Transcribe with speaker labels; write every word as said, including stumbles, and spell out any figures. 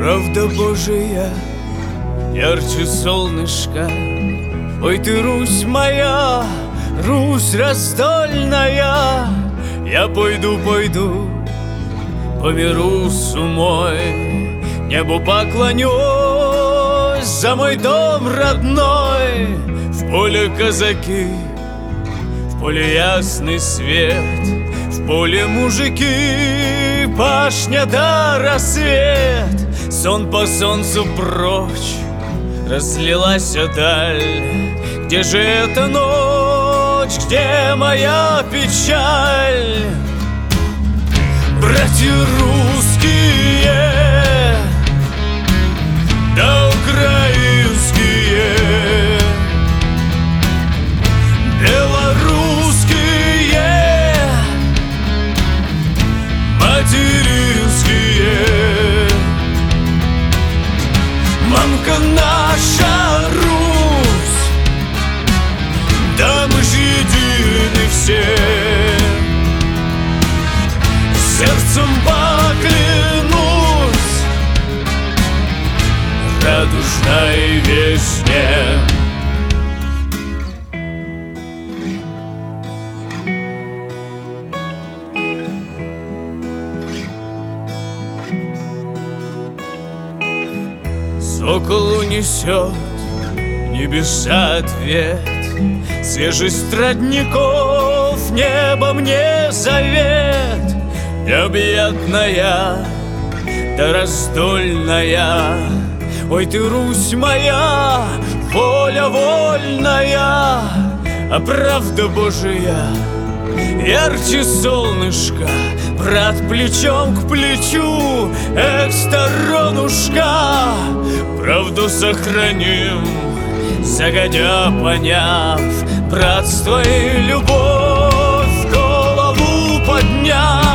Speaker 1: Правда Божия ярче солнышка. Ой ты, Русь моя, Русь раздольная, я пойду, пойду по миру с умой, небу поклонюсь за мой дом родной. В поле казаки, в поле ясный свет, в поле мужики, пашня да рассвет. Сон по солнцу прочь разлилась даль. Где же эта ночь, где моя печаль? Братья русские да украинские, белорусские, материнские. Мамка наша Русь, да мы ж едины все. Сердцем поклянусь радужной весне. Сокол унесет небеса ответ, свежесть родников, небо мне завет. Необъятная да раздольная, ой ты, Русь моя, воля вольная, а правда Божия ярче солнышка. Брат плечом к плечу, эх, сторонушка, правду сохраним, загодя поняв, братство и любовь голову подняв.